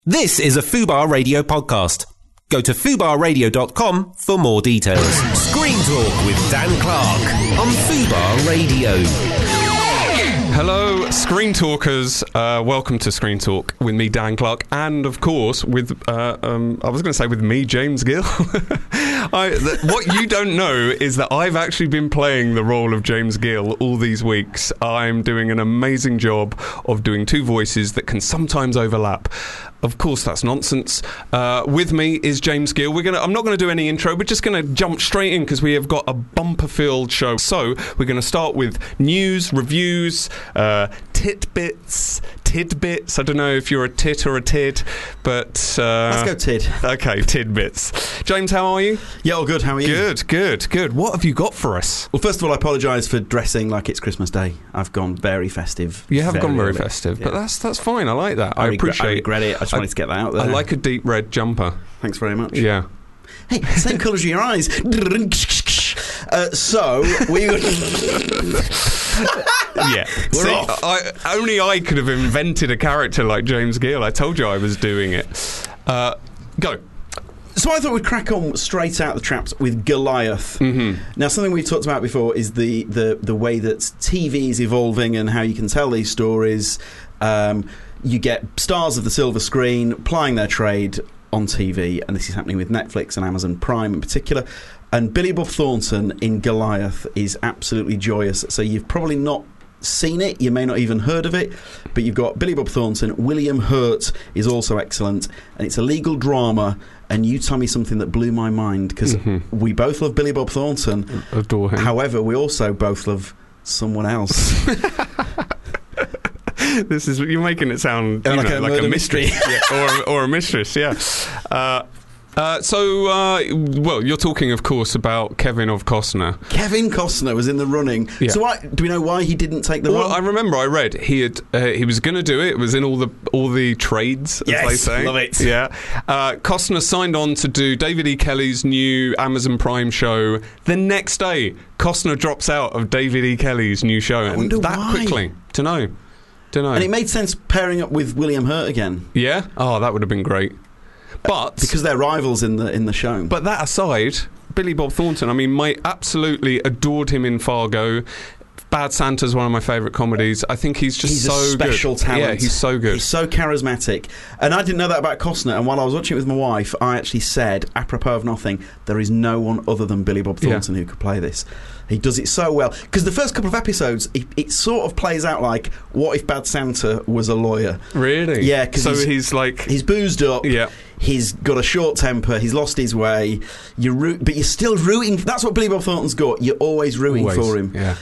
This is a Fubar Radio podcast. Go to fubarradio.com for more details. Screen Talk with Dan Clark on Fubar Radio. Hello, Screen Talkers. Welcome to Screen Talk with me, Dan Clark, and of course with I was going to say with me, James Gill. What you don't know is that I've actually been playing the role of James Gill all these weeks. I'm doing an amazing job of doing two voices that can sometimes overlap. Of course, that's nonsense. With me is James Gill. I'm not going to do any intro. We're just going to jump straight in because we have got a bumper-filled show. So we're going to start with news, reviews, tidbits. I don't know if you're a tit or a tid, but... Let's go tid. Okay, tidbits. James, how are you? Yeah, all good. How are you? Good. What have you got for us? Well, first of all, I apologise for dressing like it's Christmas Day. I've gone very festive. You have gone very early. festive, Yeah. but that's fine. I like that. I regret it. I just wanted to get that out there. I like a deep red jumper. Thanks very much. Yeah. Hey, same colour as your eyes. So we. Yeah. We're See, off. Only I could have invented a character like James Gill. I told you I was doing it. Go. So I thought we'd crack on straight out the traps with Goliath. Mm-hmm. Now, something we've talked about before is the way that TV is evolving and how you can tell these stories. You get stars of the silver screen plying their trade on TV, and this is happening with Netflix and Amazon Prime in particular. And Billy Bob Thornton in Goliath is absolutely joyous. So you've probably not seen it, you may not even heard of it, but you've got Billy Bob Thornton. William Hurt is also excellent, and it's a legal drama. And you tell me something that blew my mind, because we both love Billy Bob Thornton. Adore him. However, we also both love someone else. You're making it sound like a mystery. Yeah, or a mistress, yeah. Well, you're talking, of course, about Kevin of Costner. Kevin Costner was in the running. Yeah. So do we know why he didn't take the role? Well, I remember I read he was going to do it. It was in all the trades, as they say. Love it. Yeah. Costner signed on to do David E. Kelley's new Amazon Prime show. The next day, Costner drops out of David E. Kelley's new show. I wonder why. Quickly. Don't know. And it made sense pairing up with William Hurt again. Yeah? Oh, that would have been great. But because they're rivals in the show. But that aside, Billy Bob Thornton, I mean, I absolutely adored him in Fargo. Bad Santa's one of my favourite comedies. I think he's just so good. He's a special talent. Yeah, he's so good. He's so charismatic. And I didn't know that about Costner. And while I was watching it with my wife, I actually said, apropos of nothing, there is no one other than Billy Bob Thornton who could play this. He does it so well. Because the first couple of episodes, it sort of plays out like, what if Bad Santa was a lawyer? Really? Yeah. Cause so he's boozed up. Yeah. He's got a short temper. He's lost his way. But you're still rooting. That's what Billy Bob Thornton's got. You're always rooting for him. Yeah.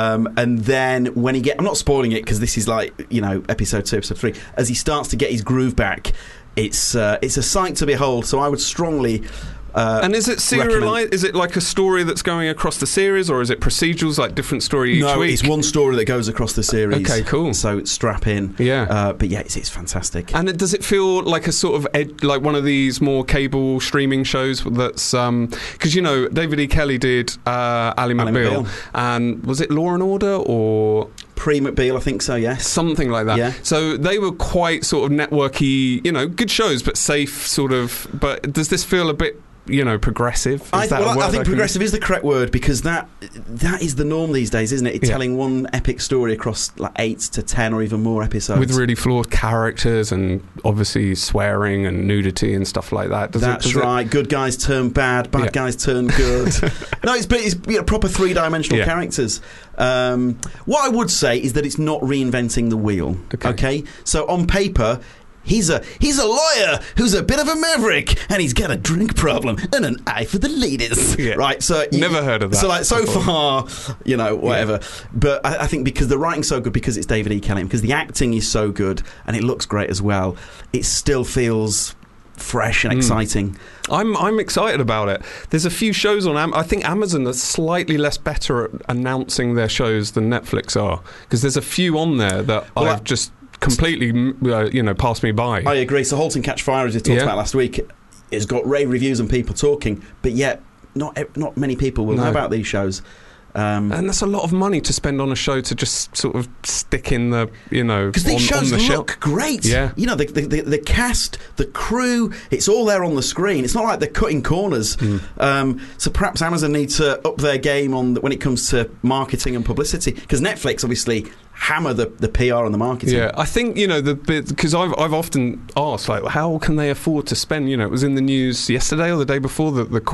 And then when I'm not spoiling it because this is like, episode 2, episode 3. As he starts to get his groove back, it's a sight to behold. So I would strongly. And is it serialized? Is it like a story that's going across the series, or is it procedurals, like different story each week? No, it's one story that goes across the series. Okay, cool. So strap in. Yeah. But yeah, it's fantastic. And does it feel like a sort of like one of these more cable streaming shows that's because David E. Kelley did Ally McBeal, and was it Law and Order or Pre McBeal? I think so. Yes, something like that. Yeah. So they were quite sort of networky, good shows, but safe sort of. But does this feel a bit progressive? I think progressive is the correct word, because that is the norm these days, isn't it? It's telling one epic story across like 8 to 10 or even more episodes with really flawed characters and obviously swearing and nudity and stuff like that. That's right. Good guys turn bad guys turn good. No, it's proper 3-dimensional characters. What I would say is that it's not reinventing the wheel. Okay? So on paper, He's a lawyer who's a bit of a maverick, and he's got a drink problem and an eye for the ladies. Yeah. Right? So never heard of that. So far, whatever. Yeah. But I think because the writing's so good, because it's David E. Kelley, because the acting is so good and it looks great as well, it still feels fresh and exciting. I'm excited about it. There's a few shows on I think Amazon are slightly less better at announcing their shows than Netflix are, because there's a few on there that I've just completely passed me by. I agree. So Halt and Catch Fire, as we talked about last week, has got rave reviews and people talking, but yet not many people will know about these shows. And that's a lot of money to spend on a show to just sort of stick in the, because these shows on the look great. Yeah. The cast, the crew, it's all there on the screen. It's not like they're cutting corners. So perhaps Amazon need to up their game when it comes to marketing and publicity, because Netflix obviously hammer the PR and the marketing. Yeah, I think because I've often asked, like, how can they afford to spend? It was in the news yesterday or the day before that the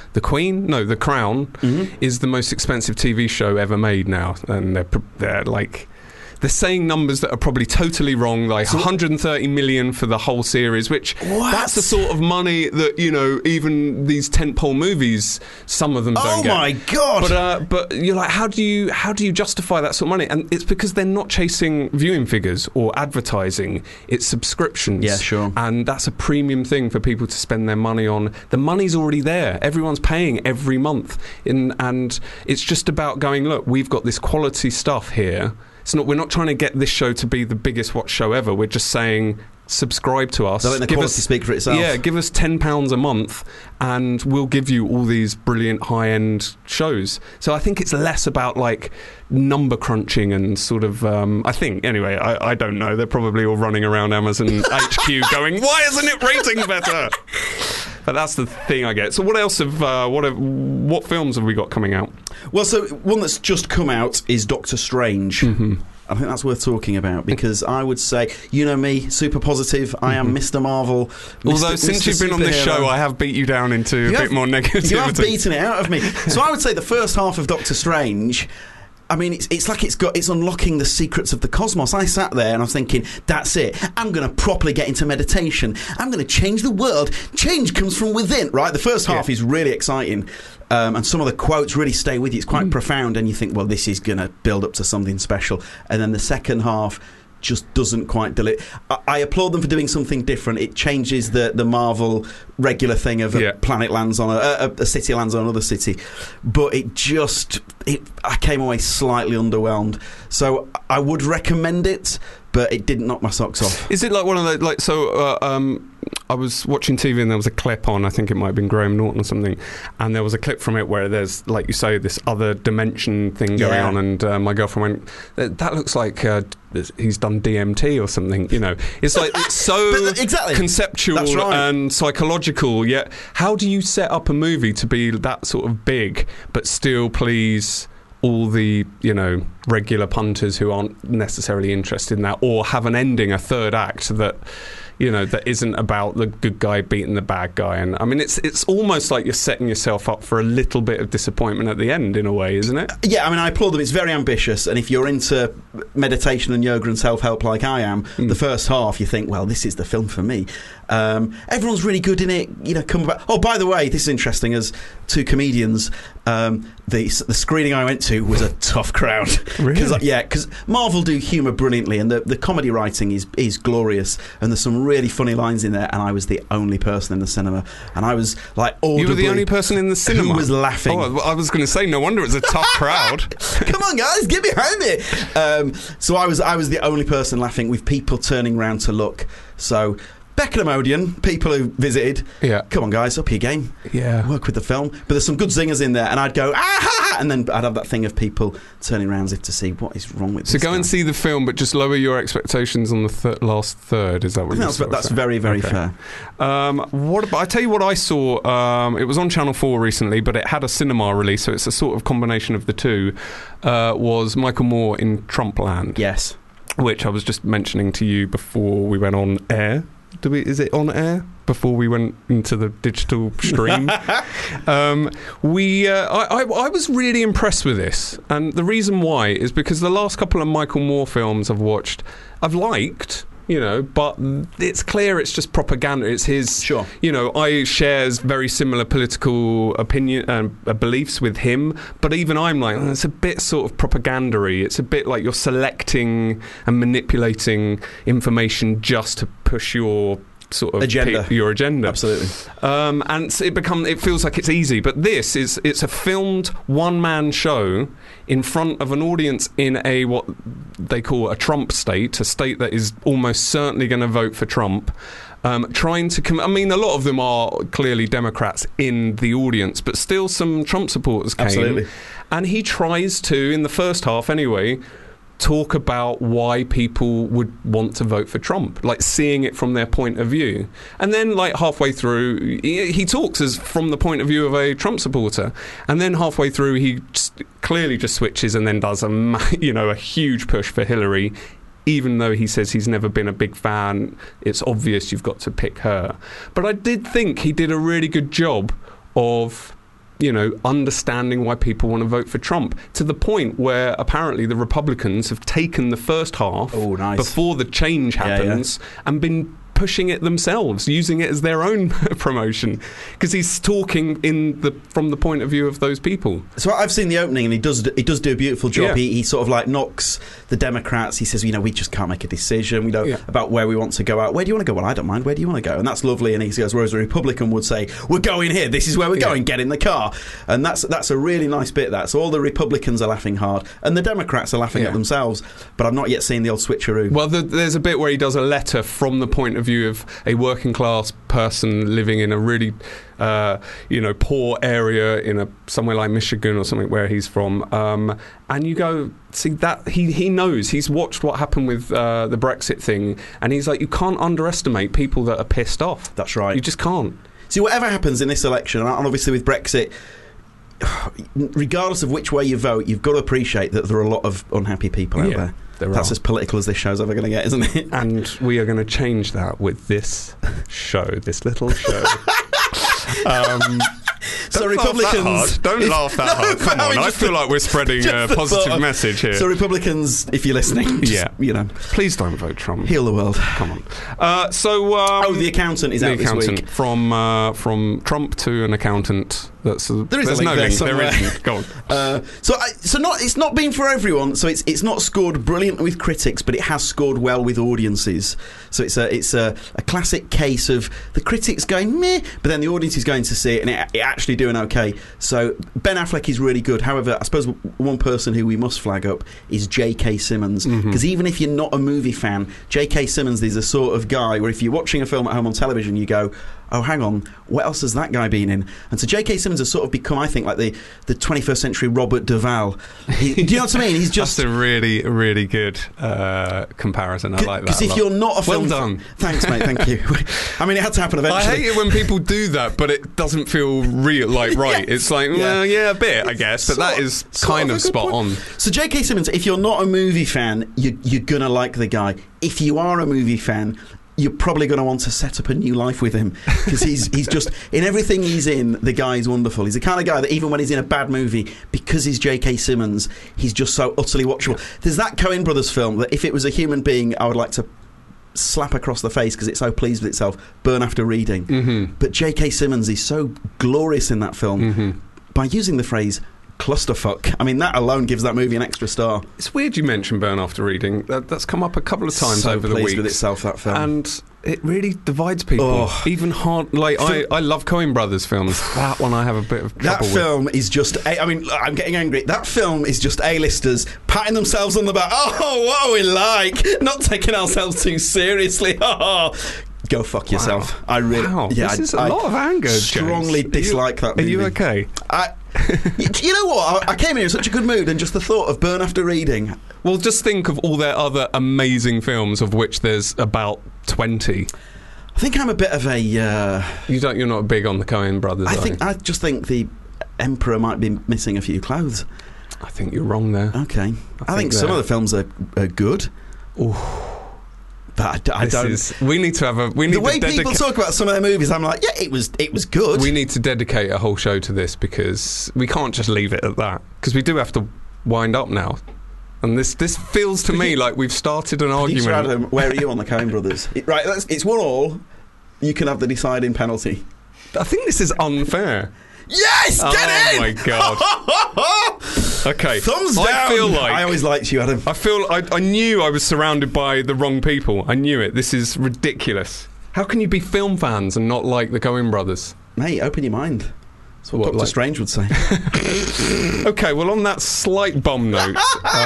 Crown is the most expensive TV show ever made now, and they're like. They're saying numbers that are probably totally wrong, like 130 million for the whole series, which that's the sort of money that, even these tentpole movies, some of them don't get. Oh my God! But you're like, how do you justify that sort of money? And it's because they're not chasing viewing figures or advertising, it's subscriptions. Yeah, sure. And that's a premium thing for people to spend their money on. The money's already there. Everyone's paying every month. And it's just about going, look, we've got this quality stuff here. We're not trying to get this show to be the biggest watch show ever. We're just saying, subscribe to us. Let the quality speak for itself. Yeah, give us £10 a month, and we'll give you all these brilliant high-end shows. So I think it's less about like number crunching and sort of. I think anyway. I don't know. They're probably all running around Amazon HQ going, "Why isn't it rating better?" But that's the thing I get. So what else what films have we got coming out? Well, so one that's just come out is Doctor Strange. I think that's worth talking about, because I would say, me, super positive. I am Mr. Marvel. Although since you've been on this show, I have beat you down into a bit more negativity. You have beaten it out of me. So I would say the first half of Doctor Strange, I mean, it's like it's unlocking the secrets of the cosmos. I sat there and I was thinking, that's it. I'm going to properly get into meditation. I'm going to change the world. Change comes from within, right? The first half is really exciting. And some of the quotes really stay with you. It's quite profound, and you think, well, this is going to build up to something special. And then the second half just doesn't quite deliver. I applaud them for doing something different. It changes the Marvel regular thing of a planet lands on a city lands on another city, but I came away slightly underwhelmed. So I would recommend it, but it didn't knock my socks off. Is it like one of those, like, so I was watching TV and there was a clip on, I think it might have been Graham Norton or something, and there was a clip from it where there's, like you say, this other dimension thing going on, and my girlfriend went, that looks like he's done DMT or something, It's like, it's so conceptual and psychological, yet how do you set up a movie to be that sort of big but still please all the regular punters who aren't necessarily interested in that, or have an ending, a third act that that isn't about the good guy beating the bad guy? And I mean, it's almost like you're setting yourself up for a little bit of disappointment at the end, in a way, isn't it? Yeah, I mean, I applaud them. It's very ambitious, and if you're into meditation and yoga and self-help like I am, the first half you think, well, this is the film for me. Everyone's really good in it. Come back. Oh, by the way, this is interesting. As two comedians, the screening I went to was a tough crowd. Really? Because Marvel do humour brilliantly, and the comedy writing is glorious, and there's some really funny lines in there. And I was the only person in the cinema, and I was like, audibly, you were the only person in the cinema who was laughing. Oh, I was going to say, no wonder it's a tough crowd. Come on, guys, get behind me. So I was the only person laughing, with people turning around to look. So Beckenham Odeon, people who visited, come on, guys, up your game. Yeah. Work with the film. But there's some good zingers in there, and I'd go, ah, and then I'd have that thing of people turning around as if to see what is wrong with this. So go and see the film, but just lower your expectations on the last third. Is that what you're saying? That's very, very fair. I tell you what I saw. It was on Channel 4 recently, but it had a cinema release, so it's a sort of combination of the two. Was Michael Moore in Trumpland? Yes. Which I was just mentioning to you before we went on air. Is it on air before we went into the digital stream? I was really impressed with this, and the reason why is because the last couple of Michael Moore films I've watched, I've liked. But it's clear it's just propaganda. It's his, I shares very similar political opinion and beliefs with him, but even I'm like, it's a bit sort of propaganda-y. It's a bit like you're selecting and manipulating information just to push your sort of your agenda. Absolutely. And it feels like it's easy, but it's a filmed one-man show in front of an audience in what they call a Trump state, a state that is almost certainly going to vote for Trump. trying to... I mean, a lot of them are clearly Democrats in the audience, but still some Trump supporters came. Absolutely. And he tries to, in the first half anyway, talk about why people would want to vote for Trump, like seeing it from their point of view. And then like halfway through, he talks as from the point of view of a Trump supporter. And then halfway through, he clearly just switches and then does a huge push for Hillary. Even though he says he's never been a big fan, it's obvious you've got to pick her. But I did think he did a really good job of understanding why people want to vote for Trump, to the point where apparently the Republicans have taken the first half before the change happens and been pushing it themselves, using it as their own promotion, because he's talking from the point of view of those people. So I've seen the opening, and he does do a beautiful job. Yeah. He sort of like knocks the Democrats. He says, we just can't make a decision. We don't about where we want to go out. Where do you want to go? Well, I don't mind. Where do you want to go? And that's lovely. And he goes, whereas a Republican would say, we're going here. This is where we're going. Get in the car. And that's a really nice bit. So all the Republicans are laughing hard, and the Democrats are laughing at themselves. But I've not yet seen the old switcheroo. Well, there's a bit where he does a letter from the point of view of a working class person living in a really poor area in somewhere like Michigan or something where he's from, and you go see that he knows, he's watched what happened with the Brexit thing, and he's like, you can't underestimate people that are pissed off. That's right. You just can't. See, whatever happens in this election, and obviously with Brexit, regardless of which way you vote, you've got to appreciate that there are a lot of unhappy people out there. That's as political as this show's ever going to get, isn't it? And we are going to change that with this show, this little show. So Republicans... Don't laugh that hard. Come on, I feel like we're spreading a positive message here. So Republicans, if you're listening, please don't vote Trump. Heal the world. Come on. The accountant is out this week. From Trump to an accountant. There's no link there isn't. Go on. It's not been for everyone. So it's not scored brilliantly with critics, but it has scored well with audiences. So it's a classic case of the critics going meh, but then the audience is going to see it and it actually doing okay. So Ben Affleck is really good. However, I suppose one person who we must flag up is J.K. Simmons, because even if you're not a movie fan, J.K. Simmons is the sort of guy where if you're watching a film at home on television, you go, oh, hang on, what else has that guy been in? And so J.K. Simmons has sort of become, I think, like the 21st century Robert Duvall. Do you know what I mean? He's just... That's a really, really good comparison. I like that. Because if you're not a film... Well done. Thanks, mate, thank you. I mean, it had to happen eventually. I hate it when people do that, but it doesn't feel real, like right. It's like, a bit, I guess, but that is kind of spot on. So J.K. Simmons, if you're not a movie fan, you're going to like the guy. If you are a movie fan, you're probably going to want to set up a new life with him, because he's just, in everything he's in, the guy's wonderful. He's the kind of guy that even when he's in a bad movie, because he's J.K. Simmons, he's just so utterly watchable. There's that Coen Brothers film that if it was a human being, I would like to slap across the face because it's so pleased with itself, Burn After Reading. But J.K. Simmons is so glorious in that film by using the phrase clusterfuck. I mean, that alone gives that movie an extra star. It's weird you mentioned Burn After Reading. That's come up a couple of times over the week. So pleased with itself, that film. And it really divides people. Even hard... Like, I love Coen Brothers films. That one I have a bit of trouble with. That film is just... I'm getting angry. That film is just A-listers patting themselves on the back. Oh, what are we like? Not taking ourselves too seriously. Go fuck yourself. Wow. I really... Wow. This is a lot of anger, strongly James. dislike that movie. Are you okay? You know what? I came here in such a good mood, and just the thought of Burn After Reading. Well, just think of all their other amazing films, of which there's about 20. I think I'm a bit of a... You're not big on the Coen Brothers, I just think the Emperor might be missing a few clothes. I think you're wrong there. Okay. I think some of the films are good. Ooh. But I don't. We need to have a. The way people talk about some of their movies, I'm like, yeah, it was good. We need to dedicate a whole show to this, because we can't just leave it at that, because we do have to wind up now. And this feels to me like we've started an argument. Adam, where are you on the Coen Brothers? Right, it's 1-1. You can have the deciding penalty. I think this is unfair. Yes, get in! Oh my god. Okay. Thumbs down. I feel like I always liked you, Adam. I knew I was surrounded by the wrong people. I knew it. This is ridiculous. How can you be film fans and not like the Coen Brothers? Mate, open your mind. That's what Dr. Strange would say. Okay, well, on that slight bomb note,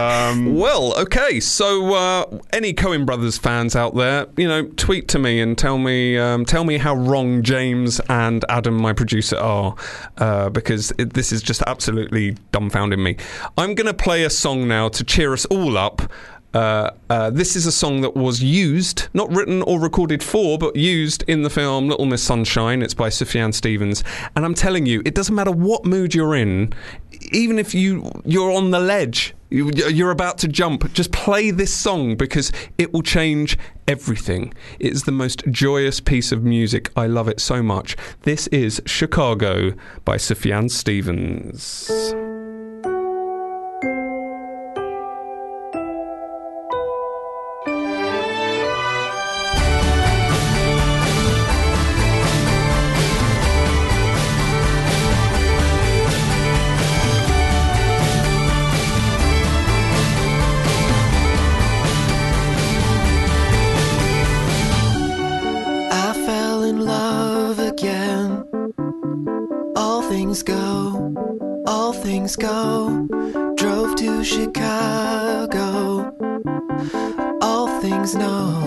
so any Coen Brothers fans out there, tweet to me and tell me how wrong James and Adam, my producer, are, because this is just absolutely dumbfounding me. I'm going to play a song now to cheer us all up. This is a song that was used, not written or recorded for, but used in the film Little Miss Sunshine. It's by Sufjan Stevens. And I'm telling you, it doesn't matter what mood you're in, even if you're on the ledge, you're about to jump, just play this song because it will change everything. It's the most joyous piece of music. I love it so much. This is Chicago by Sufjan Stevens. Go, drove to Chicago. All things know,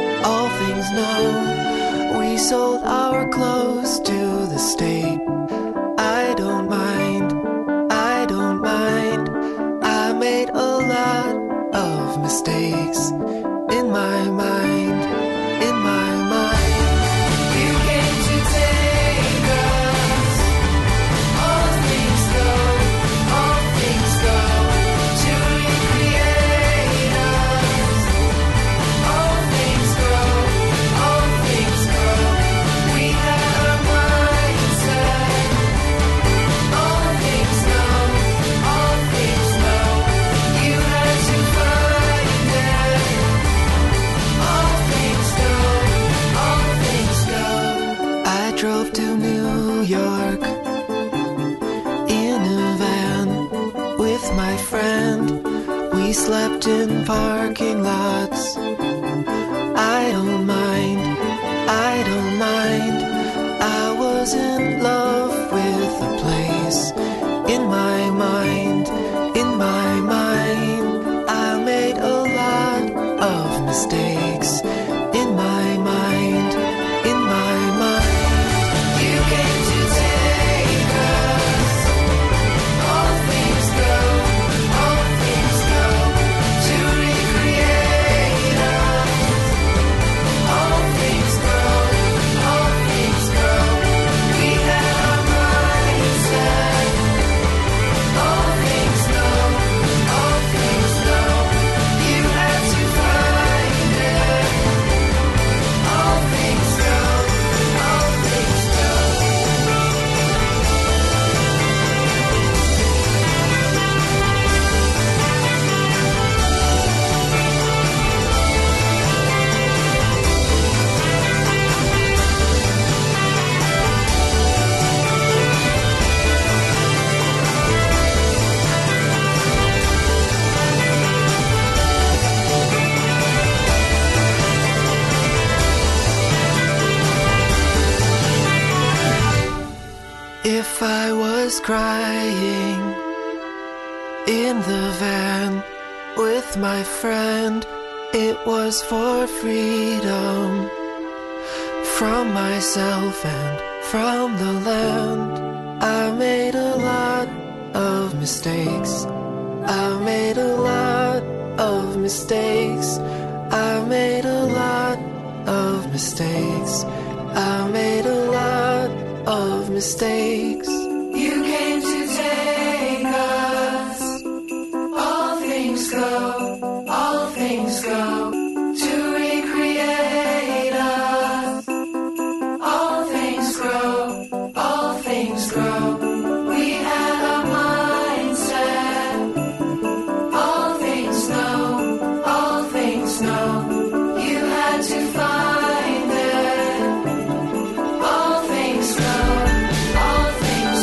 we sold our clothes to the state. I don't mind, I made a lot of mistakes in my mind. You came to take us. All things go to recreate us. All things go. We had our mindset. All things know. You had to find it. All things go. I drove to New York in a van with my friend. We slept in parking lots. I don't mind. I was in love with the place. In my mind, I made a lot of mistakes. In my mind. You came to take us. All things go to recreate us. All things go. We had our mindset. All things know. You had to find it. All things go. If I was crying in the van with my friend, it was for freedom from myself and from the land. I made a lot of mistakes. I made a lot of mistakes. I made a lot of mistakes. I made a lot of mistakes. You came to take us. All things go to recreate us. All things grow. We had our mindset. All things know. You had to find it. All things know.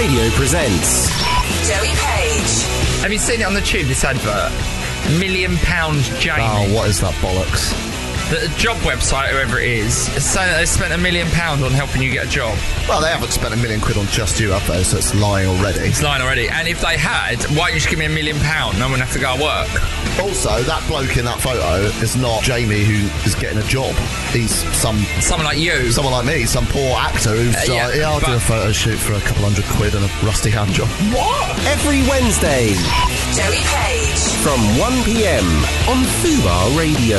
Radio presents Joey Page. Have you seen it on the tube, this advert? £1 Million Jamie. Oh, what is that bollocks? The job website, whoever it is saying that they spent £1 million on helping you get a job. Well, they haven't spent £1 million on just you, have they? So it's lying already. It's lying already. And if they had, why don't you just give me £1 million? No one would have to go to work. Also, that bloke in that photo is not Jamie who is getting a job. He's someone like you. Someone like me, some poor actor who's I'll do a photo shoot for a couple £100 and a rusty hand job. What? every Wednesday Joey Page. from 1 p.m. on Fubar Radio.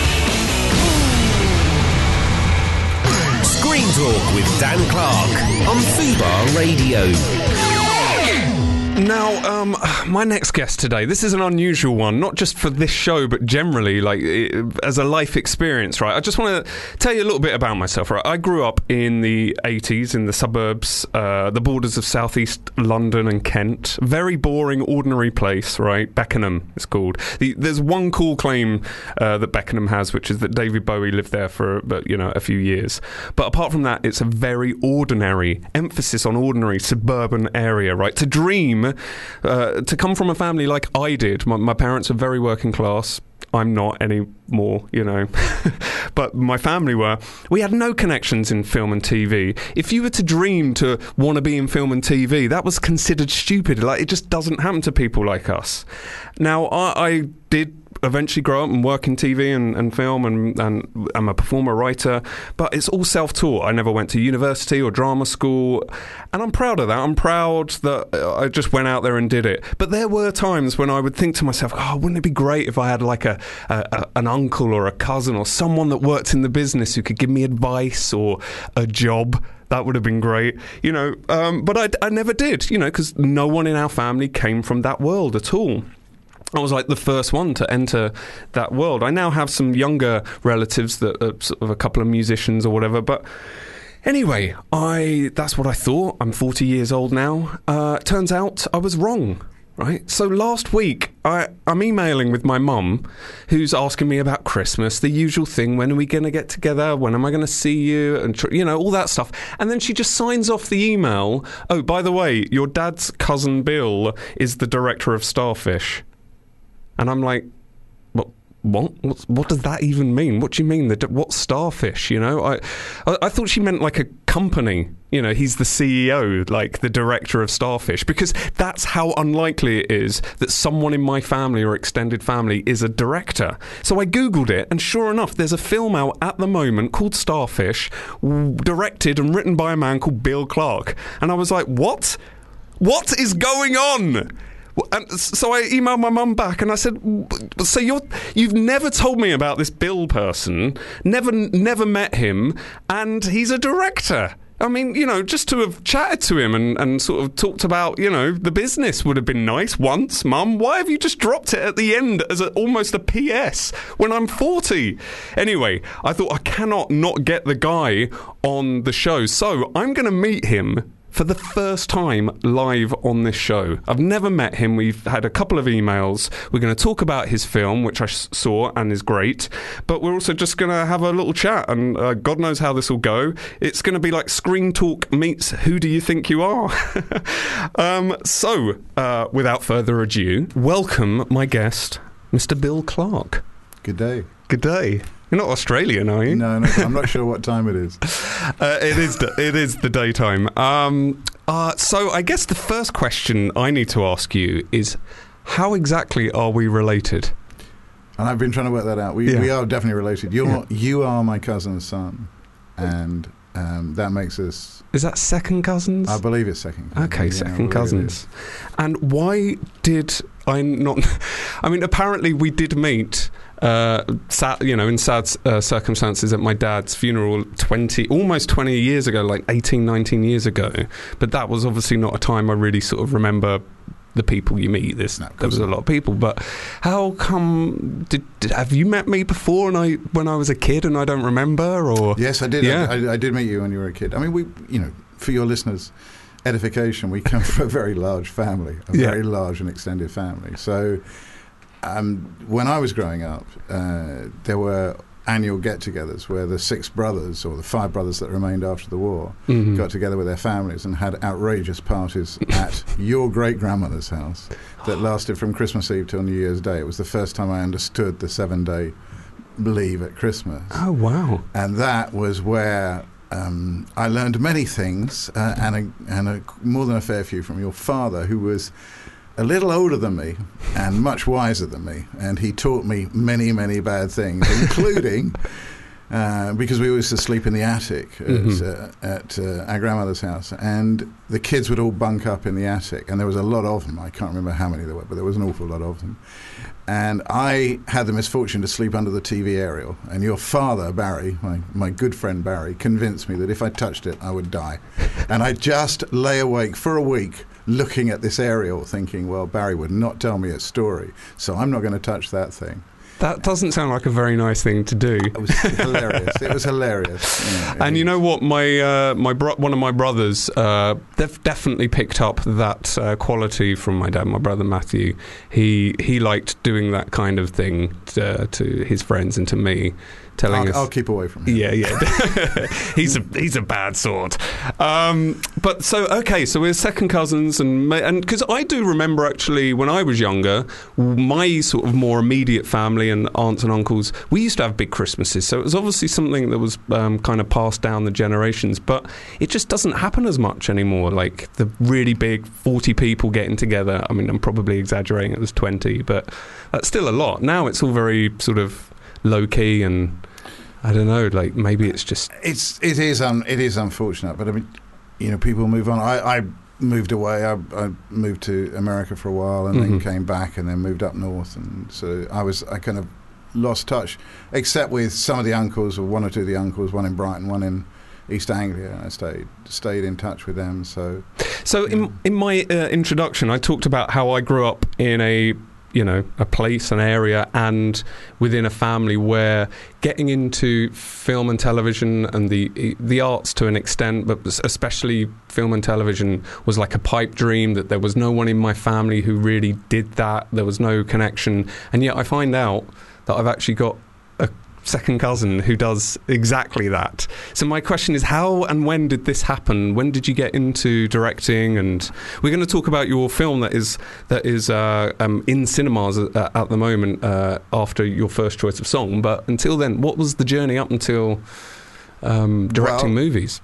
Screen Talk with Dan Clark on Fubar Radio. Now, my next guest today, this is an unusual one, not just for this show, but generally, as a life experience, right? I just want to tell you a little bit about myself, right? I grew up in the 80s in the suburbs, the borders of southeast London and Kent. Very boring, ordinary place, right? Beckenham, it's called. There's one cool claim that Beckenham has, which is that David Bowie lived there for, a few years. But apart from that, it's a very ordinary, emphasis on ordinary, suburban area, right? To dream, to come from a family like I did. My parents are very working class. I'm not anymore, but my family were. We had no connections in film and TV. If you were to dream to want to be in film and TV, that was considered stupid. It just doesn't happen to people like us. Now, I did eventually grow up and work in TV and film, and I'm a performer, writer, but it's all self-taught. I never went to university or drama school, and I'm proud of that. I'm proud that I just went out there and did it. But there were times when I would think to myself, wouldn't it be great if I had an uncle or a cousin or someone that worked in the business who could give me advice or a job. That would have been great, but I never did, because no one in our family came from that world at all. I was like the first one to enter that world. I now have some younger relatives that are sort of a couple of musicians or whatever, but anyway, that's what I thought. I'm 40 years old now. Turns out I was wrong, right? So last week, I'm emailing with my mum, who's asking me about Christmas, the usual thing. When are we going to get together? When am I going to see you? And, all that stuff. And then she just signs off the email. Oh, by the way, your dad's cousin Bill is the director of Starfish. And I'm like, what does that even mean? What do you mean? What's Starfish? I thought she meant like a company. He's the CEO, like the director of Starfish, because that's how unlikely it is that someone in my family or extended family is a director. So I Googled it, and sure enough, there's a film out at the moment called Starfish, directed and written by a man called Bill Clark. And I was like, what? What is going on? And so I emailed my mum back and I said, so you've never told me about this Bill person, never met him, and he's a director. I mean, just to have chatted to him and sort of talked about, the business would have been nice once, Mum. Why have you just dropped it at the end as almost a PS when I'm 40? Anyway, I thought I cannot not get the guy on the show, so I'm going to meet him for the first time live on this show. I've never met him. We've had a couple of emails. We're going to talk about his film, which I saw and is great, but we're also just going to have a little chat, and God knows how this will go. It's going to be like Screen Talk meets Who Do You Think You Are? So, without further ado, welcome my guest, Mr. Bill Clark. Good day. Good day. You're not Australian, are you? No, I'm not sure what time it is. It is the daytime. So I guess the first question I need to ask you is, how exactly are we related? And I've been trying to work that out. We are definitely related. You are my cousin's son, and that makes us... Is that second cousins? I believe it's second cousins. Okay, second cousins. And why did I not... I mean, apparently we did meet... in sad circumstances at my dad's funeral almost 20 years ago, like 18, 19 years ago. But that was obviously not a time I really sort of remember the people you meet. There was a lot of people. But how come... have you met me before when I was a kid and I don't remember? Or yes, I did. Yeah. I did meet you when you were a kid. I mean, we, for your listeners' edification, we come from a very large family, very large and extended family. So... when I was growing up, there were annual get-togethers where the 6 brothers, or the 5 brothers that remained after the war, got together with their families and had outrageous parties at your great-grandmother's house that lasted from Christmas Eve till New Year's Day. It was the first time I understood the 7-day leave at Christmas. Oh, wow. And that was where I learned many things, and more than a fair few from your father, who was a little older than me and much wiser than me, and he taught me many, many bad things, including because we used to sleep in the attic at our grandmother's house, and the kids would all bunk up in the attic, and there was a lot of them. I can't remember how many there were, but there was an awful lot of them. And I had the misfortune to sleep under the TV aerial, and your father, Barry, my good friend Barry, convinced me that if I touched it, I would die. And I just lay awake for a week looking at this aerial, thinking, well, Barry would not tell me a story, so I'm not going to touch that thing. That doesn't sound like a very nice thing to do. It was hilarious. It was hilarious. Yeah, and you know what? One of my brothers, they've definitely picked up that quality from my dad. My brother Matthew, he liked doing that kind of thing to his friends and to me. I'll keep away from him. Yeah. he's a bad sort. But so we're second cousins, and because I do remember actually when I was younger, my sort of more immediate family and aunts and uncles, we used to have big Christmases. So it was obviously something that was kind of passed down the generations, but it just doesn't happen as much anymore. Like the really big 40 people getting together. I mean, I'm probably exaggerating. It was 20, but that's still a lot. Now it's all very sort of low key, and I don't know, like maybe it's just it is unfortunate, but I mean, you know, people move on. I moved away. I moved to America for a while, and then came back, and then moved up north, and so I kind of lost touch, except with some of the uncles, or one or two of the uncles, one in Brighton, one in East Anglia, and I stayed in touch with them. So in my introduction, I talked about how I grew up in a place, an area, and within a family where getting into film and television and the arts to an extent, but especially film and television, was like a pipe dream, that there was no one in my family who really did that. There was no connection. And yet I find out that I've actually got a second cousin who does exactly that. So my question is, how and when did this happen? When did you get into directing? And we're going to talk about your film that is in cinemas at the moment after your first choice of song. But until then, what was the journey up until directing movies?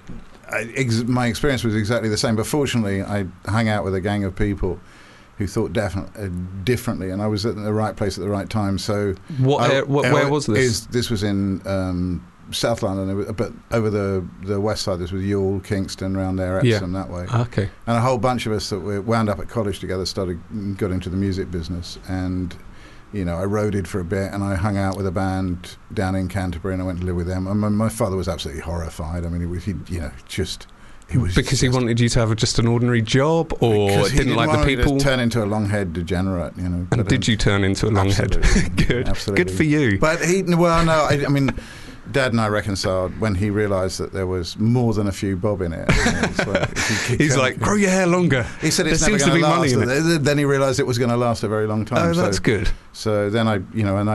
My experience was exactly the same, but fortunately I hung out with a gang of people who thought differently, and I was at the right place at the right time. So where was this? This was in South London, but over the west side. This was Ewell, Kingston, around there, Epsom, that way. Okay. And a whole bunch of us that were wound up at college together got into the music business, and you know, I roaded for a bit, and I hung out with a band down in Canterbury, and I went to live with them. And my father was absolutely horrified. I mean, because he wanted you to have just an ordinary job, or didn't like the people? To turn into a long-haired degenerate, you know. And did you turn into a long-head? Good. Absolutely. Good for you. But I mean, Dad and I reconciled when he realised that there was more than a few bob in it. He's like, grow your hair longer. He said it's never going to last. Money in it. Then he realised it was going to last a very long time. Oh, that's good. So then I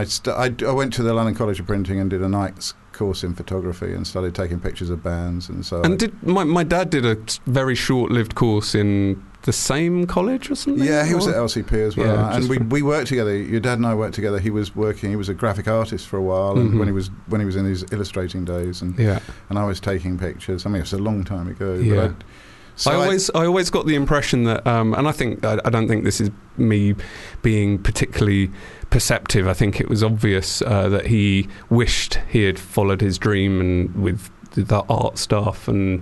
went to the London College of Printing and did a night's course in photography and started taking pictures of bands, and so. And my dad did a very short-lived course in the same college or something? Yeah, he was at LCP as well. Yeah, and we worked together. Your dad and I worked together. He was a graphic artist for a while, and when he was in his illustrating days, and I was taking pictures. I mean, it's a long time ago. Yeah. But I always got the impression that, and I don't think this is me being particularly perceptive. I think it was obvious that he wished he had followed his dream and with the art stuff, and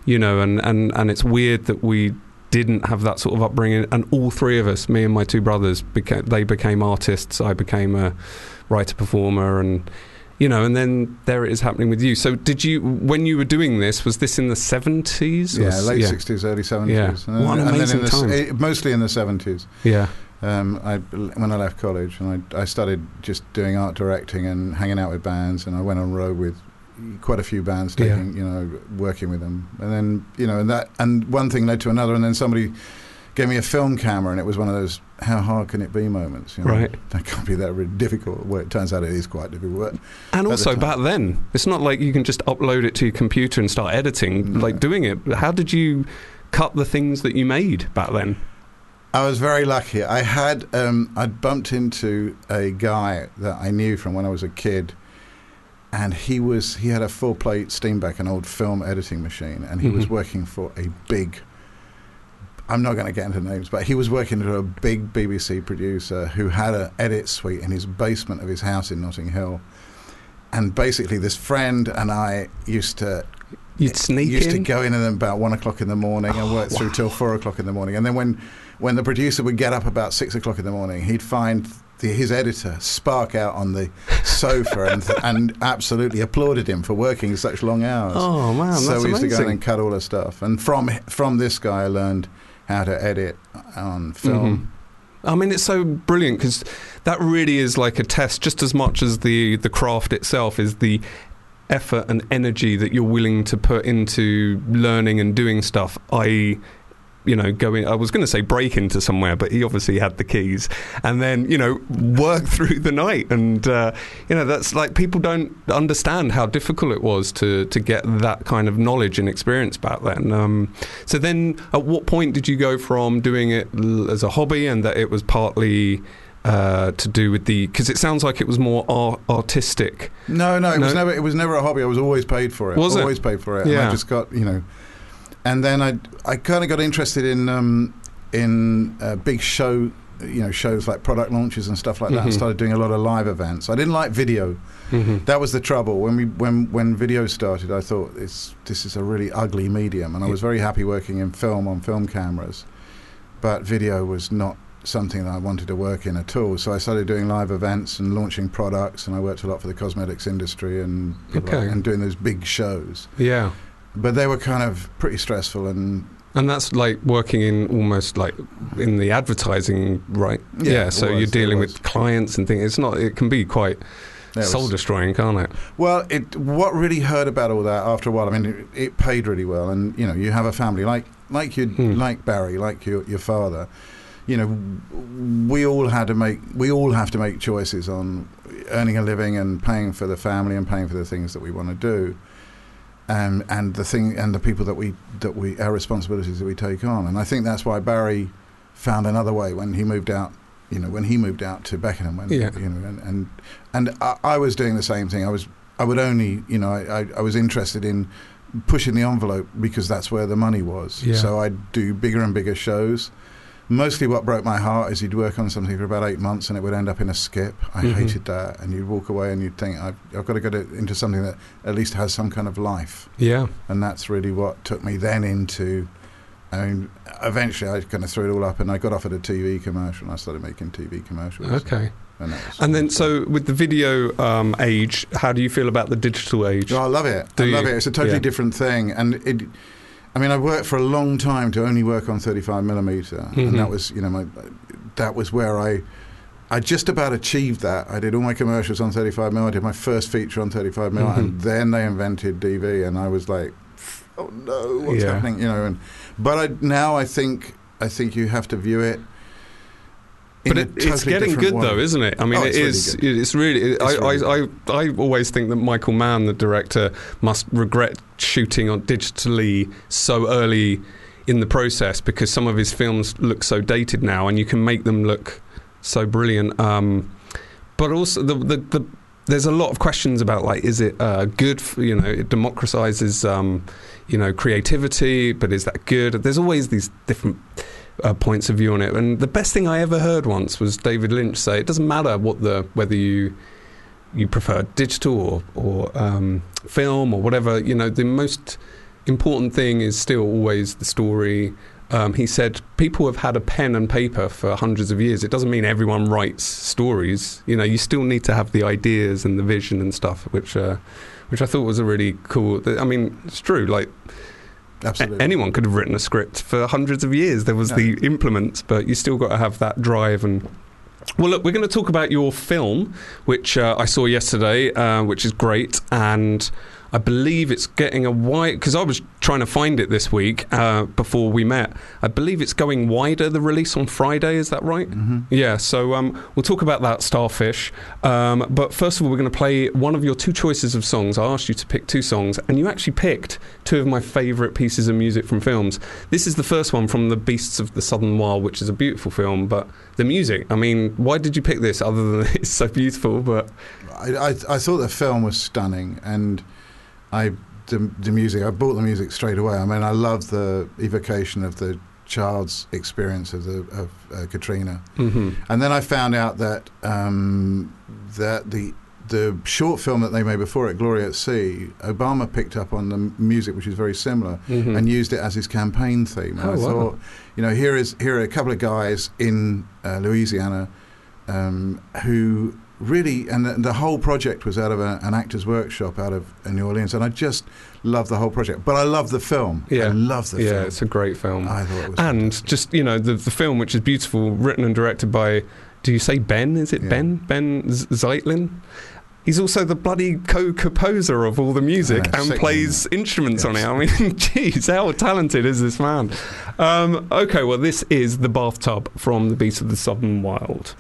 and it's weird that we didn't have that sort of upbringing, and all three of us, me and my two brothers, became artists. I became a writer performer, and and then there it is happening with you. So did you, when you were doing this, was this in the 70s? Yeah, late 60s, early 70s. Yeah. What an amazing time. Mostly in the 70s. Yeah. When I left college, and I started just doing art directing and hanging out with bands, and I went on road with quite a few bands, working with them, and then and one thing led to another, and then somebody gave me a film camera, and it was one of those how hard can it be moments. You know? Right. That can't be that really difficult. Well, it turns out it is quite difficult. And also back then, it's not like you can just upload it to your computer and start editing, like doing it. How did you cut the things that you made back then? I was very lucky. I had I'd bumped into a guy that I knew from when I was a kid, and he had a full plate Steenbeck, an old film editing machine, and he was working for a big, I'm not going to get into names, but he was working for a big BBC producer who had an edit suite in his basement of his house in Notting Hill. And basically this friend and I used to go in at about 1 o'clock in the morning and work through till 4 o'clock in the morning. And then when the producer would get up about 6 o'clock in the morning, he'd find his editor spark out on the sofa and absolutely applauded him for working such long hours. Oh man, that's so we used amazing. to go in and cut all the stuff. And from this guy I learned how to edit on film. I mean, it's so brilliant because that really is like a test, just as much as the craft itself is the effort and energy that you're willing to put into learning and doing stuff. I was going to say break into somewhere, but he obviously had the keys, and then work through the night, and that's like, people don't understand how difficult it was to get that kind of knowledge and experience back then. So then at what point did you go from doing it as a hobby and that it was partly to do with because it sounds like it was more artistic? No, it was never a hobby. I was always paid for it. Always paid for it. Yeah. And I just got and then I kind of got interested in big shows like product launches and stuff like that. I started doing a lot of live events. I didn't like video. That was the trouble. When video started, I thought this is a really ugly medium, and I was very happy working in film on film cameras, but video was not something that I wanted to work in at all. So I started doing live events and launching products, and I worked a lot for the cosmetics industry and doing those big shows. Yeah. But they were kind of pretty stressful, and that's like working in almost like in the advertising, right? Yeah, so you're dealing with clients and things. It can be quite soul destroying, can't it? Well, what really hurt about all that after a while, I mean, it paid really well, and you have a family like Barry, like your father. We all have to make choices on earning a living and paying for the family and paying for the things that we want to do. And the people that our responsibilities that we take on, and I think that's why Barry found another way when he moved out. When he moved out to Beckenham, and I was doing the same thing. I was interested in pushing the envelope because that's where the money was. Yeah. So I'd do bigger and bigger shows. Mostly what broke my heart is you'd work on something for about 8 months and it would end up in a skip. I hated that. And you'd walk away and you'd think, I've got to go into something that at least has some kind of life. Yeah. And that's really what took me then into... eventually I kind of threw it all up and I got offered a TV commercial and I started making TV commercials. Okay. And then, so with the video age, how do you feel about the digital age? Oh, I love it. I love it. It's a totally different thing. And I worked for a long time to only work on 35mm, and that was, that was where I just about achieved that. I did all my commercials on 35mm. I did my first feature on 35mm, and then they invented DV, and I was like, oh no, what's happening? But now I think you have to view it. But it's getting good though, isn't it? I mean, it is. It's really. I always think that Michael Mann, the director, must regret shooting on digitally so early in the process, because some of his films look so dated now, and you can make them look so brilliant. But also, there's a lot of questions about, like, is it good? It democratizes, creativity, but is that good? There's always these different points of view on it, and the best thing I ever heard once was David Lynch say it doesn't matter whether you prefer digital or film or whatever. The most important thing is still always the story. He said people have had a pen and paper for hundreds of years. It doesn't mean everyone writes stories. You still need to have the ideas and the vision and stuff, which I thought was a really cool. I mean, it's true. Like, absolutely. Anyone could have written a script for hundreds of years. There was the implements, but you still got to have that drive. And well, look, we're going to talk about your film, which I saw yesterday, which is great. And I believe it's getting a wide, because I was trying to find it this week before we met. I believe it's going wider, the release on Friday, is that right? Mm-hmm. Yeah, so we'll talk about that, Starfish. But first of all, we're going to play one of your two choices of songs. I asked you to pick two songs, and you actually picked two of my favourite pieces of music from films. This is the first one from The Beasts of the Southern Wild, which is a beautiful film, but the music, I mean, why did you pick this other than it's so beautiful? But I thought the film was stunning, and the music, I bought the music straight away. I mean, I love the evocation of the child's experience of Katrina. Mm-hmm. And then I found out that that the short film that they made before it, Glory at Sea, Obama picked up on the music, which is very similar, Mm-hmm. and used it as his campaign theme. And I thought, here are a couple of guys in Louisiana who really, and the whole project was out of an actor's workshop out of New Orleans, and I just love the whole project. But I love the film. Yeah. I love the film. Yeah, it's a great film. I thought it was and fantastic. just, the film, which is beautiful, written and directed by, do you say Ben? Is it Yeah. Ben Zeitlin? He's also the bloody co-composer of all the music and sick, plays instruments on it. Yes. I mean, geez, how talented is this man? Okay, well, this is The Bathtub from The Beasts of the Southern Wild.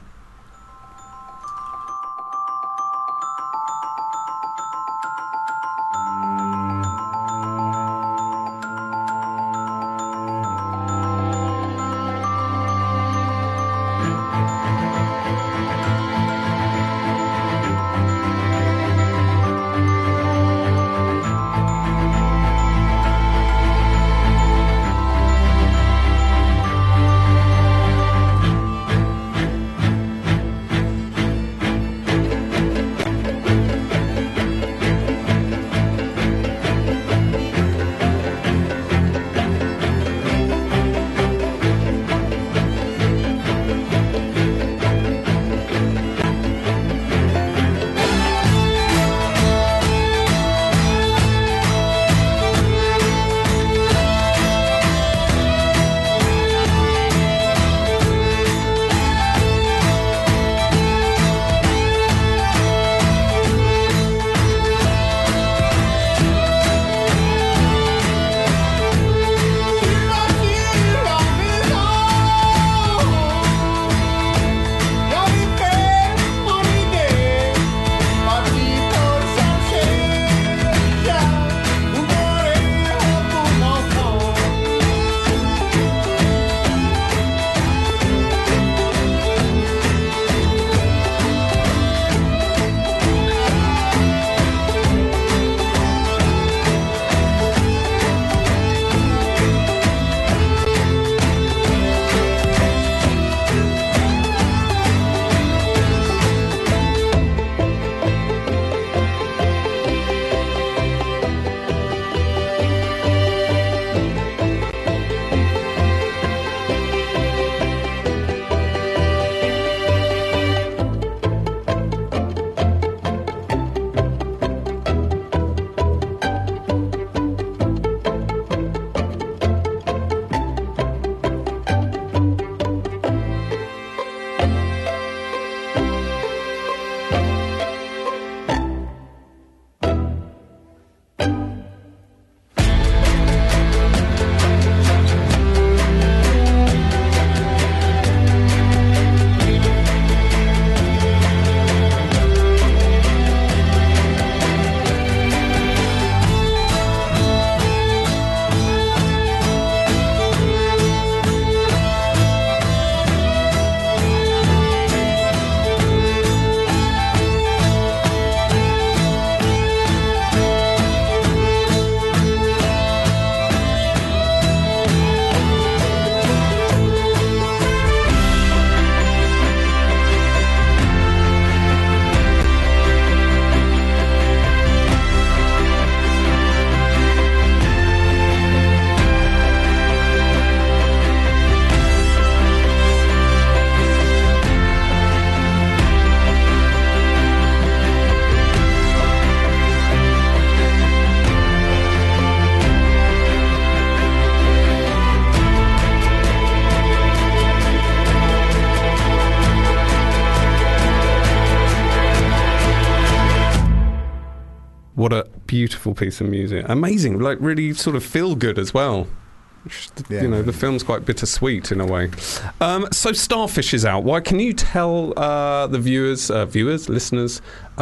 Beautiful piece of music. Amazing. Like, really sort of feel good as well. Yeah. You know, the film's quite bittersweet in a way. So Starfish is out. Why can you tell the viewers, listeners,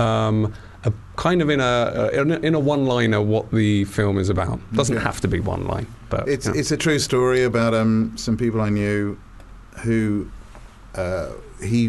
kind of in a one-liner what the film is about? Doesn't have to be one line, but it's a true story about some people I knew who he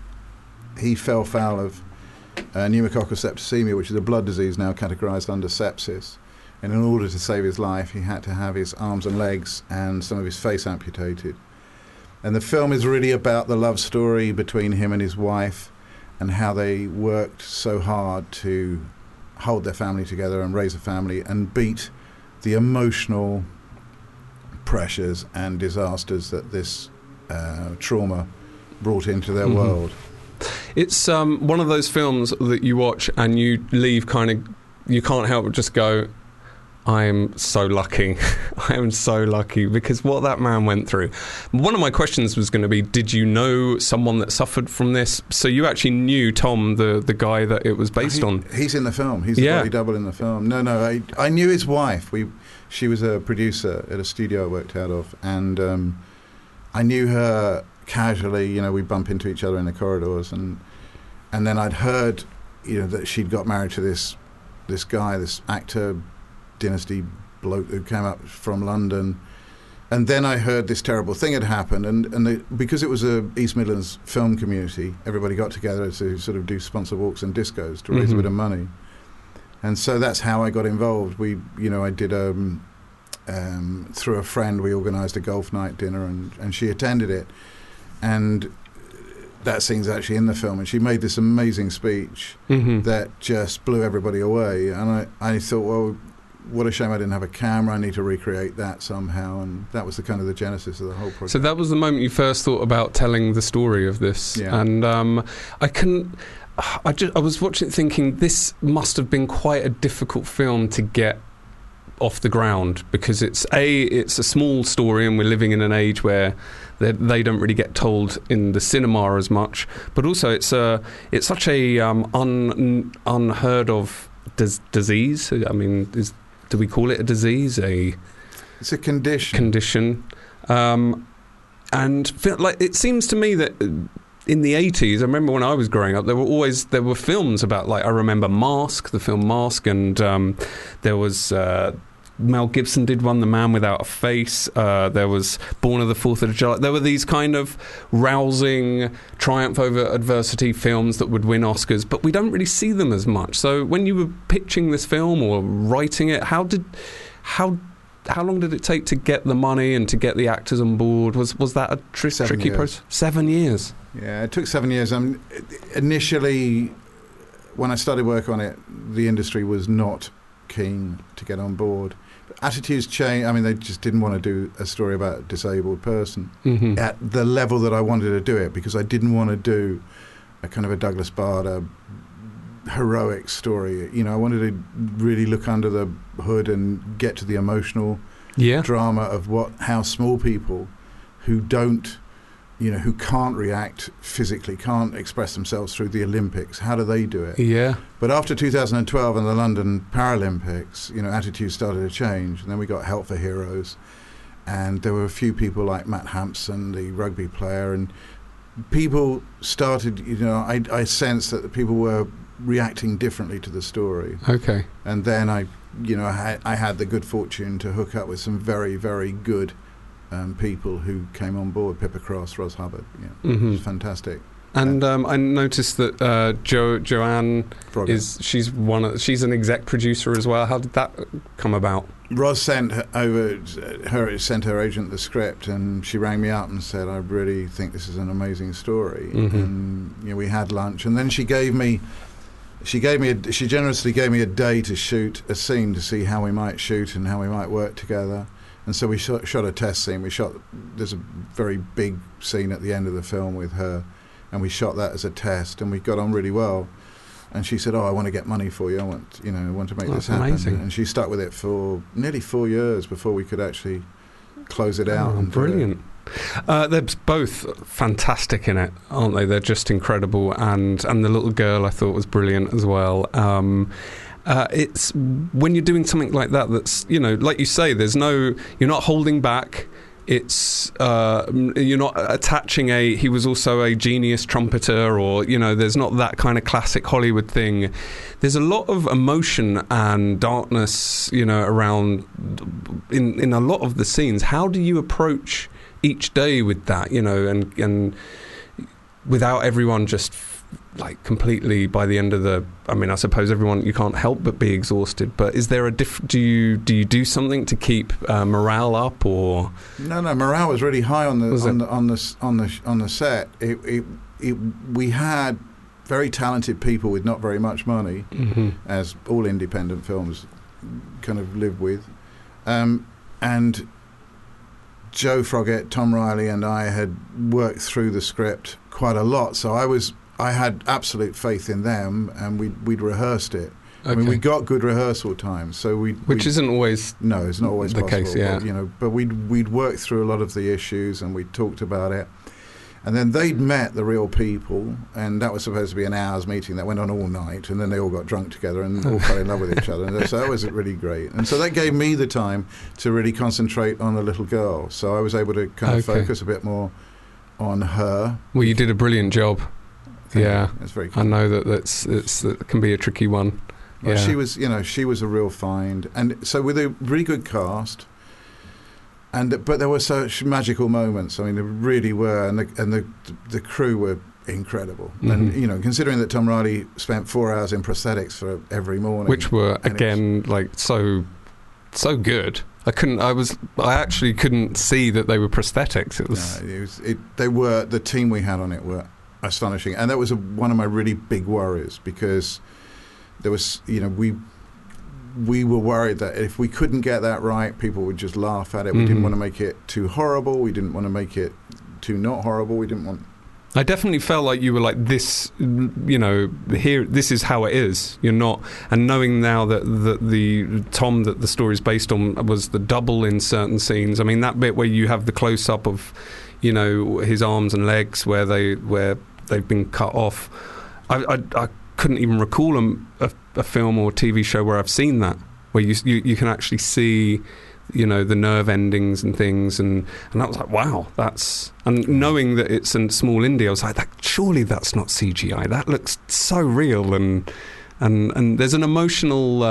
fell foul of pneumococcal septicemia, which is a blood disease now categorised under sepsis. And in order to save his life, he had to have his arms and legs and some of his face amputated. And the film is really about the love story between him and his wife and how they worked so hard to hold their family together and raise a family and beat the emotional pressures and disasters that this trauma brought into their world. It's one of those films that you watch and you leave you can't help but just go, I'm so lucky. I am so lucky, because what that man went through. One of my questions was going to be, did you know someone that suffered from this? So you actually knew Tom, the guy that it was based on? He's in the film. He's the body double in the film. No, I knew his wife. She was a producer at a studio I worked out of, and I knew her casually. You know, we bump into each other in the corridors, and then I'd heard, you know, that she'd got married to this guy, this actor, dynasty bloke who came up from London, and then I heard this terrible thing had happened, and because it was a East Midlands film community, everybody got together to sort of do sponsor walks and discos to raise a bit of money, and so that's how I got involved. I did through a friend, we organised a golf night dinner, and she attended it, and that scene's actually in the film, and she made this amazing speech that just blew everybody away, and I thought, well, what a shame I didn't have a camera. I need to recreate that somehow, and that was the kind of the genesis of the whole project. So that was the moment you first thought about telling the story of this. Yeah. And I was watching it thinking, this must have been quite a difficult film to get off the ground, because it's a small story, and we're living in an age where they don't really get told in the cinema as much, but also it's such a unheard of disease. I mean, do we call it a disease? It's a condition. And like, it seems to me that in the 80s, I remember when I was growing up, there were films about, like, I remember Mask, the film Mask, and there was Mel Gibson did one, The Man Without a Face. There was Born of the 4th of July. There were these kind of rousing triumph over adversity films that would win Oscars, but we don't really see them as much. So when you were pitching this film or writing it, how long did it take to get the money and to get the actors on board? Was that a tricky process? 7 years. Yeah, it took 7 years. Initially, when I started work on it, the industry was not keen to get on board. Attitudes changed. I mean, they just didn't want to do a story about a disabled person at the level that I wanted to do it, because I didn't want to do a kind of a Douglas Bader heroic story. You know, I wanted to really look under the hood and get to the emotional drama of how small people who don't, you know, who can't react physically, can't express themselves through the Olympics, how do they do it? Yeah. But after 2012 and the London Paralympics, you know, attitudes started to change, and then we got Help for Heroes, and there were a few people like Matt Hampson, the rugby player, and people started, you know, I sensed that the people were reacting differently to the story. Okay. And then I had the good fortune to hook up with some very, very good people who came on board. Pippa Cross, Ros Hubbard, it was fantastic. And I noticed that Joanne she's an exec producer as well. How did that come about? Ros sent her agent the script, and she rang me up and said, I really think this is an amazing story. And you know, we had lunch, and then she generously gave me a day to shoot a scene, to see how we might shoot and how we might work together. And so we shot a test scene. There's a very big scene at the end of the film with her, and we shot that as a test, and we got on really well. And she said, I want to get money for you. I want to make this happen. Amazing. And she stuck with it for nearly 4 years before we could actually close it out. Brilliant. They're both fantastic in it, aren't they? They're just incredible. And the little girl, I thought, was brilliant as well. it's when you're doing something like that, that's, you know, like you say, you're not holding back. It's you're not attaching he was also a genius trumpeter, or, you know, there's not that kind of classic Hollywood thing. There's a lot of emotion and darkness, you know, around in a lot of the scenes. How do you approach each day with that, you know, and without everyone just like completely by the end of I mean, I suppose you can't help but be exhausted, but is there do you do something to keep morale up, or? No, morale was really high on the set. We had very talented people with not very much money, as all independent films kind of live with, and Joe Froggatt, Tom Riley, and I had worked through the script quite a lot, so I had absolute faith in them, and we'd rehearsed it. Okay. I mean, we got good rehearsal time, so which isn't always it's not always the possible, case, yeah. But, you know, but we'd worked through a lot of the issues, and we talked about it, and then they'd met the real people, and that was supposed to be an hour's meeting that went on all night, and then they all got drunk together and all fell in love with each other, and so that was really great. And so that gave me the time to really concentrate on the little girl, so I was able to kind of focus a bit more on her. Well, you did a brilliant job. Yeah, it's very cool. I know that can be a tricky one. Well, yeah. she was a real find, and so with a really good cast, but there were such magical moments. I mean, there really were, and the crew were incredible. And, you know, considering that Tom Riley spent 4 hours in prosthetics for every morning, which were again like so good. I actually couldn't see that they were prosthetics. The team we had on it were astonishing, and that was one of my really big worries, because there was, you know, we were worried that if we couldn't get that right, people would just laugh at it. We didn't want to make it too horrible. We didn't want to make it too not horrible. We didn't want. I definitely felt like you were like, this, you know, here, this is how it is. You're not, and knowing now that the Tom that the story is based on was the double in certain scenes. I mean, that bit where you have the close up of, you know, his arms and legs where they've been cut off. I couldn't even recall a film or TV show where I've seen that, where you can actually see, you know, the nerve endings and things, and I was like, wow, and knowing that it's a small indie, I was like, surely that's not CGI. That looks so real, and there's an emotional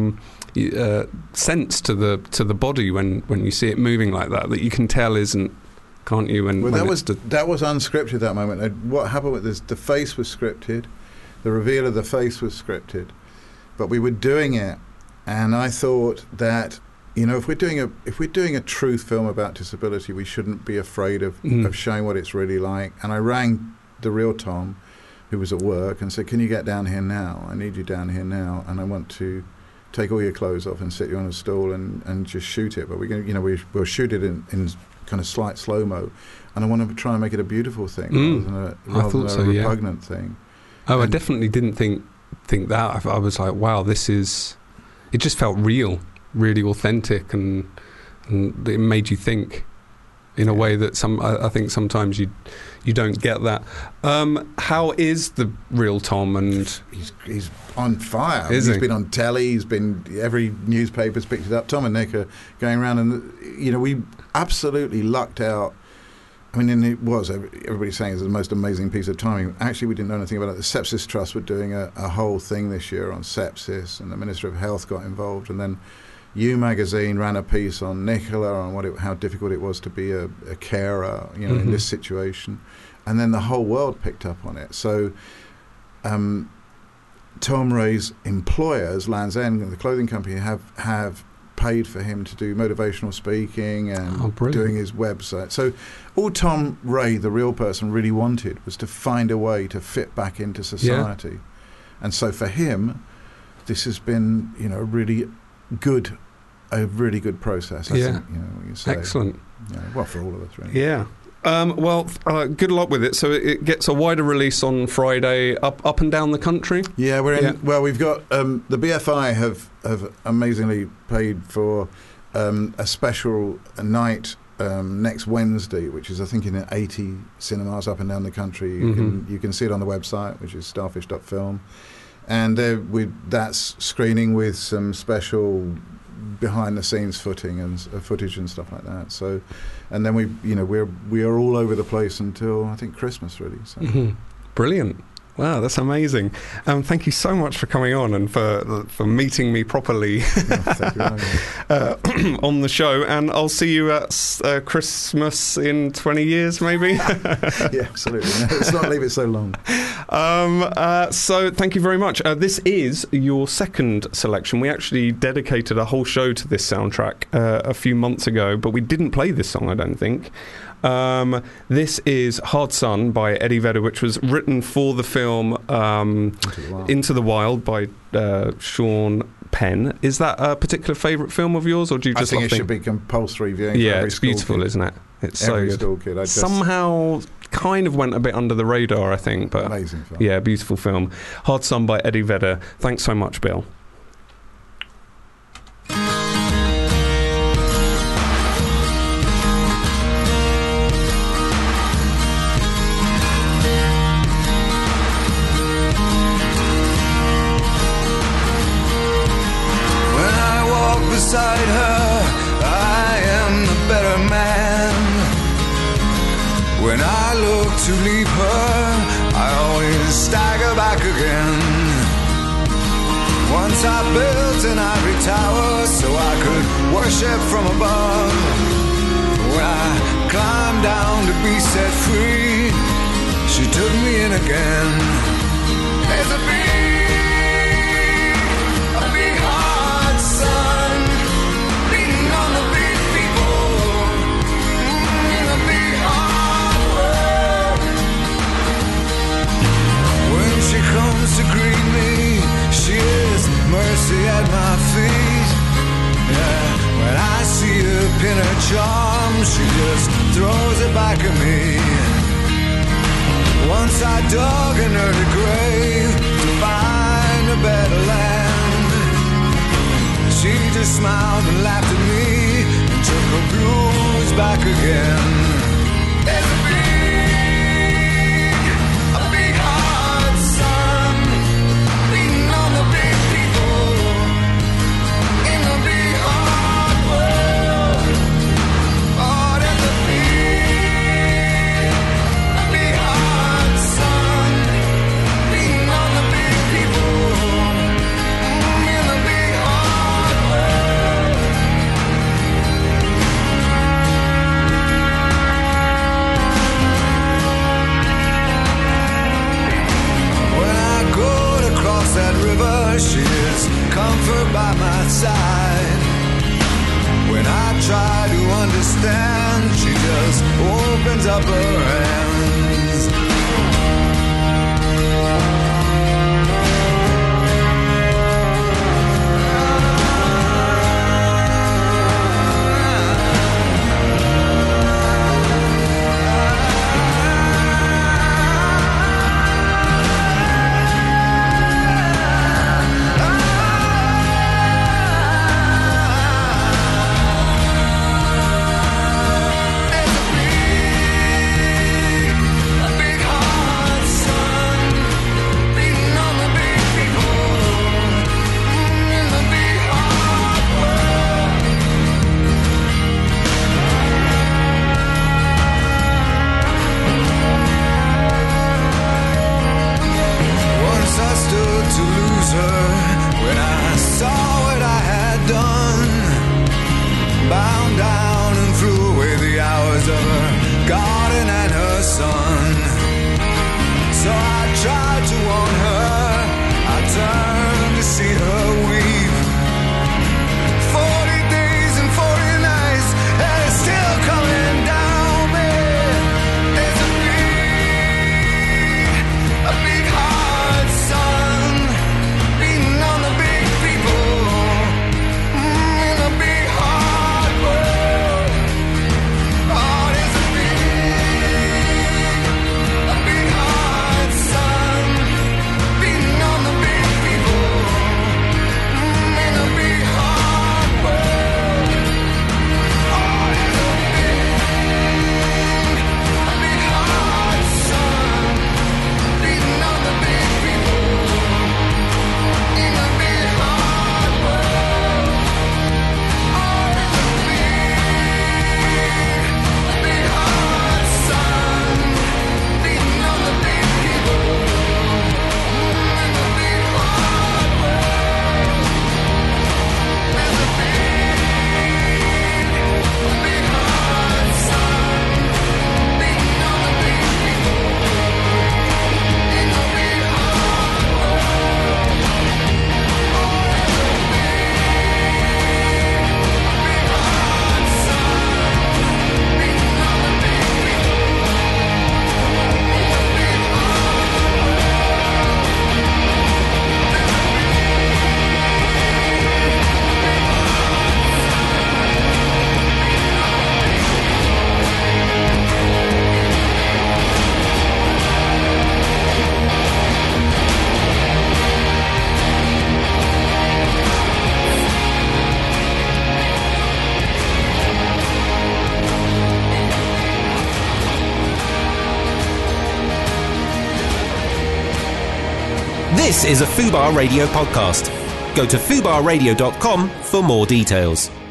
sense to the body when you see it moving like that you can tell isn't. Can't you? That was unscripted, that moment. And what happened with this? The face was scripted, the reveal of the face was scripted, but we were doing it, and I thought that, you know, if we're doing a truth film about disability, we shouldn't be afraid of showing what it's really like. And I rang the real Tom, who was at work, and said, "Can you get down here now? I need you down here now, and I want to take all your clothes off and sit you on a stool and just shoot it. But we're going to, you know, we'll shoot it in kind of slight slow-mo, and I want to try and make it a beautiful thing rather than a repugnant thing." I definitely didn't think that. I was like, wow, it just felt real, really authentic, and it made you think in a way that I think sometimes you don't get that. How is the real Tom? And he's on fire. He's been on telly. Every newspaper's picked it up. Tom and Nick are going around, and, you know, we absolutely lucked out. I mean, and it was, everybody's saying it's the most amazing piece of timing. Actually, we didn't know anything about it. The Sepsis Trust were doing a whole thing this year on sepsis, and the Minister of Health got involved, and then You magazine ran a piece on Nicola, on how difficult it was to be a carer, you know, in this situation, and then the whole world picked up on it. So Tom Ray's employers, Land's End, the clothing company, have paid for him to do motivational speaking and doing his website. So all Tom Ray, the real person, really wanted was to find a way to fit back into society. Yeah. And so for him, this has been, you know, a really good process. I think, you know, what you say. Excellent. Yeah, well, for all of us, really. Yeah. Good luck with it. So it gets a wider release on Friday, up and down the country. Yeah, we're in. Yeah. Well, we've got the BFI have amazingly paid for a special night next Wednesday, which is, I think, in 80 cinemas up and down the country. You can see it on the website, which is starfish.film. And that's screening with some special behind-the-scenes footage and stuff like that. So, and then we are all over the place until I think Christmas, really. So. Brilliant. Wow, that's amazing. Thank you so much for coming on and for meeting me properly on the show. And I'll see you at Christmas in 20 years, maybe. Yeah, absolutely. Let's not leave it so long. So thank you very much. This is your second selection. We actually dedicated a whole show to this soundtrack a few months ago, but we didn't play this song, I don't think. This is Hard Sun by Eddie Vedder, which was written for the film Into the Wild by Sean Penn. Is that a particular favourite film of yours, or do you just I think it should be compulsory viewing? Yeah, for every it's beautiful, kid. isn't it? It's every so school good. kid. Somehow kind of went a bit under the radar, I think. But amazing film. Yeah, beautiful film. Hard Sun by Eddie Vedder. Thanks so much, Bill. Beside her, I am the better man. When I look to leave her, I always stagger back again. Once I built an ivory tower so I could worship from above. When I climbed down to be set free, she took me in again. There's a big hard sun on the big people in the big hard world. When she comes to greet me, she is mercy at my feet. Yeah. When I see her pin her charm, she just throws it back at me. Once I dug an early grave to find a better land. She just smiled and laughed at me and took her blues back again. There's a big hard sun beating on the big people in the big hard world. Oh, there's a big hard sun beating on the big people in the big hard world. When I go to cross that river, she is comfort by my side. When I try to understand, she just opens up her hands. This is a Fubar Radio podcast. Go to fubarradio.com for more details.